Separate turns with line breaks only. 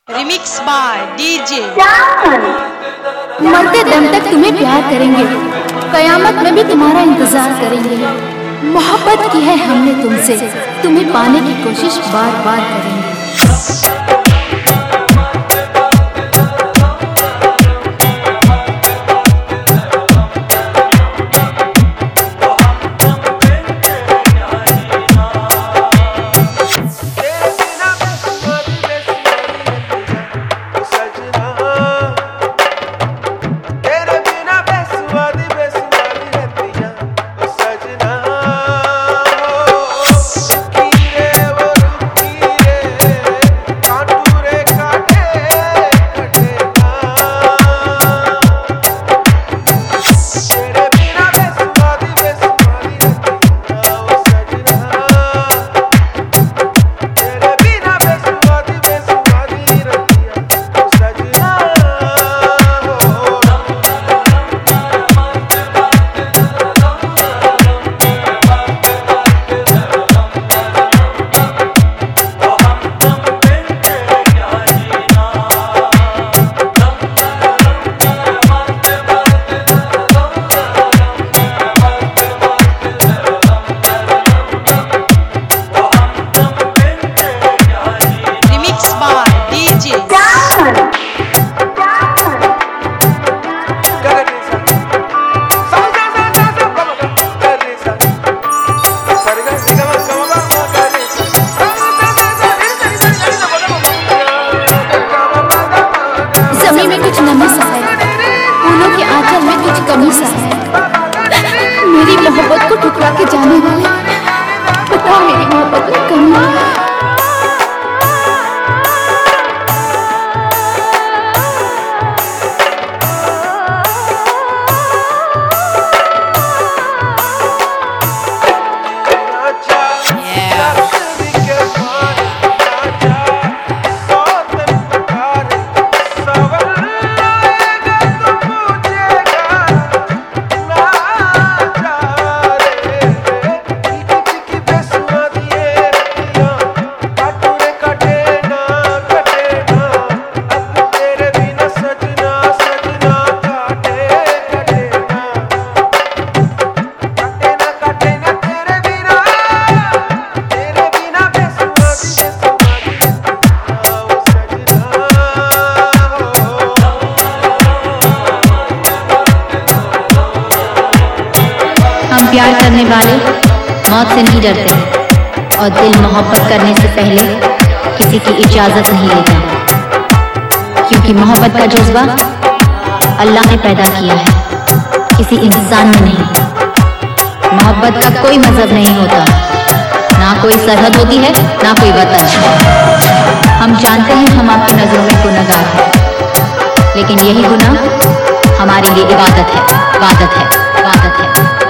Remix by DJ.
मरते दम तक तुम्हें प्यार करेंगे, कयामत में भी तुम्हारा इंतजार करेंगे। मोहब्बत की है हमने तुमसे, तुम्हें पाने की कोशिश बार बार करेंगे। मेरी मोहब्बत को ठुकरा के जाने वाले, पता मेरी मोहब्बत में कमी है।
प्यार करने वाले मौत से नहीं डरते और दिल मोहब्बत करने से पहले किसी की इजाज़त नहीं लेता, क्योंकि मोहब्बत का जज्बा अल्लाह ने पैदा किया है, किसी इंसान में नहीं। मोहब्बत का कोई मजहब नहीं होता, ना कोई सरहद होती है, ना कोई वतन। हम जानते हैं हम आपकी नज़रों में गुनहगार हैं, लेकिन यही गुनाह हमारे लिए इबादत है, इबादत है, इबादत है।